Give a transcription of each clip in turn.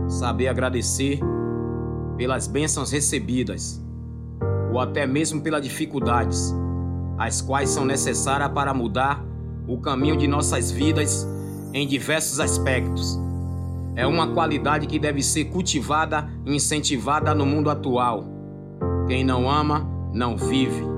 saber agradecer pelas bênçãos recebidas, ou até mesmo pelas dificuldades, as quais são necessárias para mudar o caminho de nossas vidas em diversos aspectos. É uma qualidade que deve ser cultivada e incentivada no mundo atual. Quem não ama, não vive.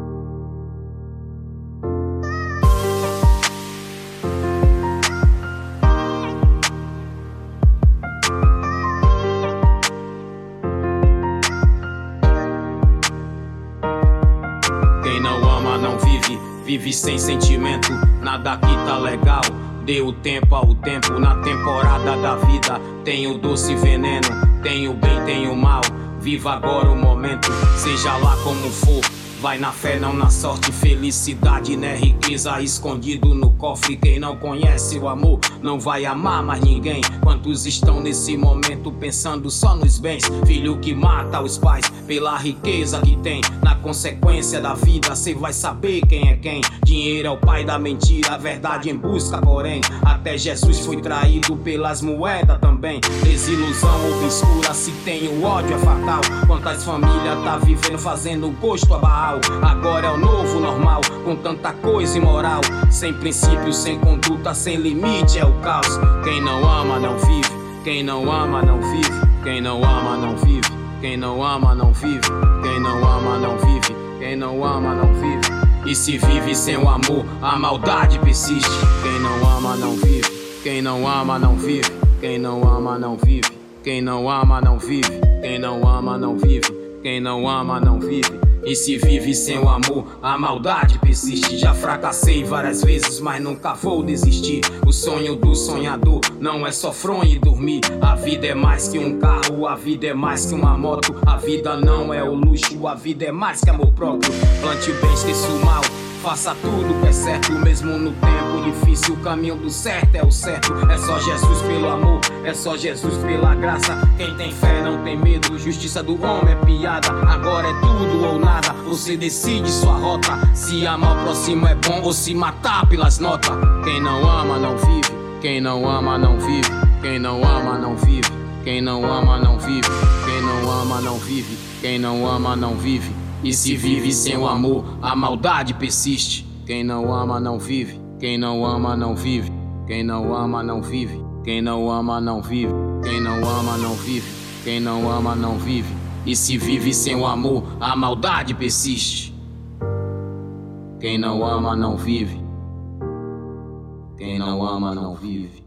Quem não ama, não vive, vive sem sentimento, nada aqui tá legal. Dê o tempo ao tempo, na temporada da vida tem o doce veneno, tem o bem, tem o mal. Viva agora o momento, seja lá como for. Vai na fé, não na sorte, felicidade, né? Riqueza escondido no cofre. Quem não conhece o amor não vai amar mais ninguém. Quantos estão nesse momento pensando só nos bens? Filho que mata os pais pela riqueza que tem. Na consequência da vida cê vai saber quem é quem. Dinheiro é o pai da mentira, a verdade em busca porém. Até Jesus foi traído pelas moedas também. Desilusão obscura, se tem o ódio é fatal. Quantas famílias tá vivendo fazendo gosto a Baal. Agora é o novo normal, com tanta coisa imoral. Sem princípio, sem conduta, sem limite é o caos. Quem não ama não vive, quem não ama não vive. Quem não ama não vive, quem não ama não vive. Quem não ama não vive, quem não ama não vive. E se vive sem o amor, a maldade persiste. Quem não ama não vive, quem não ama não vive. Quem não ama não vive, quem não ama não vive. Quem não ama não vive, quem não ama não vive. E se vive sem o amor, a maldade persiste. Já fracassei várias vezes, mas nunca vou desistir. O sonho do sonhador não é só fronha e dormir. A vida é mais que um carro, a vida é mais que uma moto. A vida não é o luxo, a vida é mais que amor próprio. Plante o bem, esqueça o mal, faça tudo que é certo, mesmo no tempo difícil. O caminho do certo é o certo. É só Jesus pelo amor, é só Jesus pela graça. Quem tem fé não tem medo, justiça do homem é piada. Agora é tudo ou nada, você decide sua rota. Se amar o próximo é bom ou se matar pelas notas. Quem não ama não vive, quem não ama não vive. Quem não ama não vive, quem não ama não vive. Quem não ama não vive, quem não ama não vive. E se vive sem o amor, a maldade persiste. Quem não ama não vive, quem não ama não vive. Quem não ama não vive, quem não ama não vive. Quem não ama não vive, quem não ama não vive. E se vive sem o amor, a maldade persiste. Quem não ama não vive, quem não ama não vive.